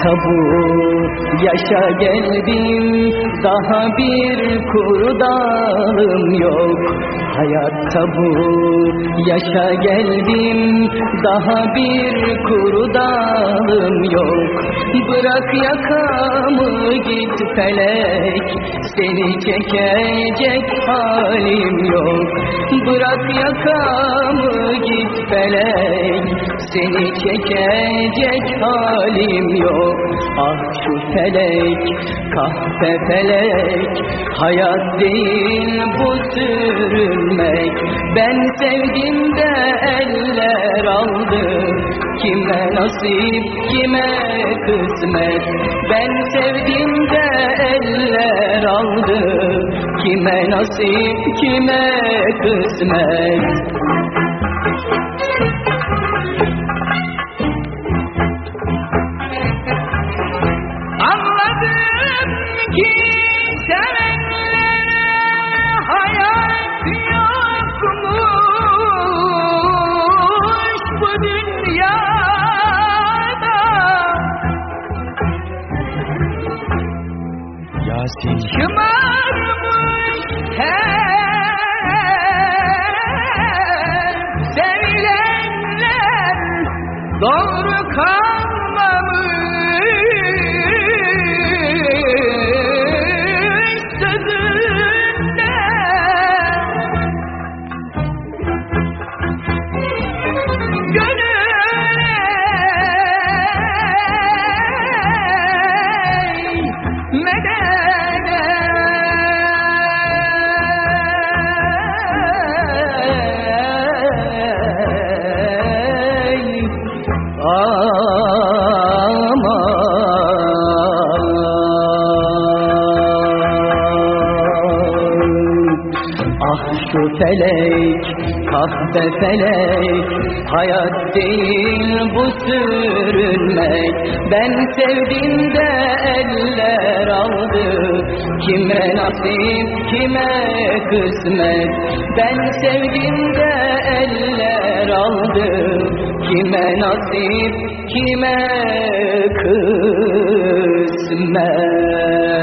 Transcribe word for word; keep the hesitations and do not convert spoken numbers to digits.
tabu, yaşa geldim, daha bir kuru dalım yok. Hayat tabu, yaşa geldim, daha bir kuru dalım yok. Bırak yakamı git felek, seni çekecek halim yok. Bırak yakamı git felek, seni çekecek halim yok. Ah şu felek, kahpe felek, hayat değil bu sürünmek. Ben sevdim de eller aldı, kime nasip kime kısmet. Ben sevdim de eller aldı, kime nasip kime kısmet. Anladım ki sevenlere hayat yokmuş bu dünyada. Yasin Şımarmış her sevilenler doğru kalmamış sözünde. Gönül ey medet ey ah şu felek, kahpe felek, hayat değil bu sürünmek. Ben sevdim de eller aldı, kime nasip kime kısmet. Ben sevdim de eller aldı, kime nasip kime kısmet.